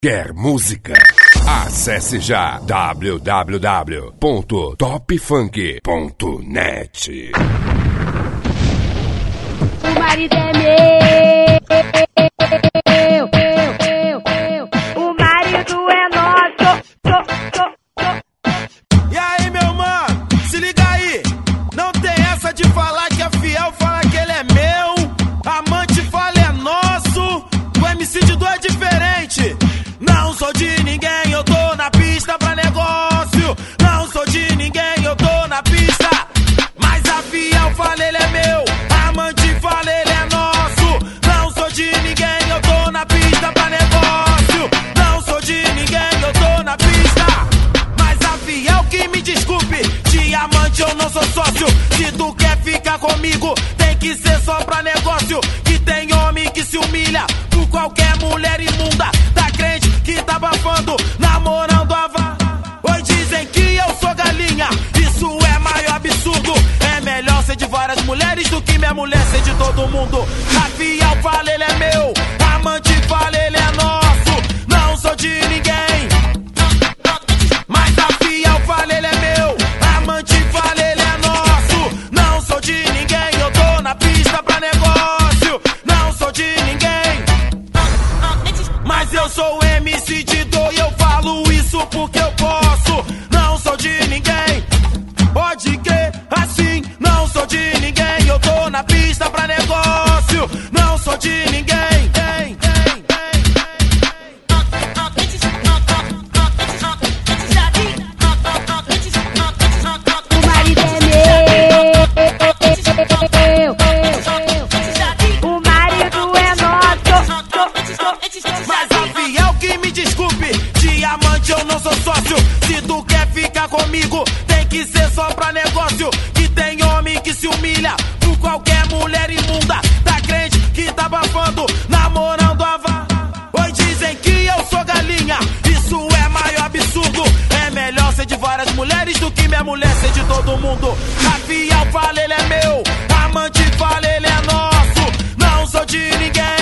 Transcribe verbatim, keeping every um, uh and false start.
Quer música? Acesse já w w w ponto top funk ponto net. O marido é meu, o marido é nosso. E aí, meu mano, se liga aí. Não tem essa de falar que é fiel, fala que ele é meu. Amante fala é nosso. O M C de Du é diferente. Não sou de ninguém, eu tô na pista pra negócio. Não sou de ninguém, eu tô na pista. Mas a fiel fala ele é meu. Amante fala ele é nosso. Não sou de ninguém, eu tô na pista pra negócio. Não sou de ninguém, eu tô na pista. Mas a fiel que me desculpe, diamante eu não sou sócio. Se tu quer ficar comigo, tem que ser só pra negócio. Que tem homem que se humilha por qualquer mulher imunda. Tá crente que tá abafando, namorando a vá. Oi, dizem que eu sou galinha, isso é maior absurdo. É melhor ser de várias mulheres do que minha mulher ser de todo mundo. A fiel fala ele é meu, amante fala ele é nosso. Não sou de ninguém, mas a fiel fala ele é meu. Amante fala ele é nosso. Não sou de ninguém, eu tô na pista pra negócio. Não sou de ninguém, mas eu sou o M C de Du e eu falo isso porque eu posso. Não sou de ninguém, pode crer assim. Não sou de ninguém, eu tô na pista pra negócio. Não sou de ninguém. O marido é meu, o marido é nosso. Mas a fiel que me desculpe, diamante eu não sou sócio. Se tu quer ficar comigo, tem que ser só pra negócio. Que tem homem que se humilha por qualquer mulher imunda. Tá crente que tá abafando, namorando a vá. Oi, dizem que eu sou galinha, isso é maior absurdo. É melhor ser de várias mulheres do que minha mulher ser de todo mundo. A fiel fala ele é meu, amante fala ele é nosso. Não sou de ninguém,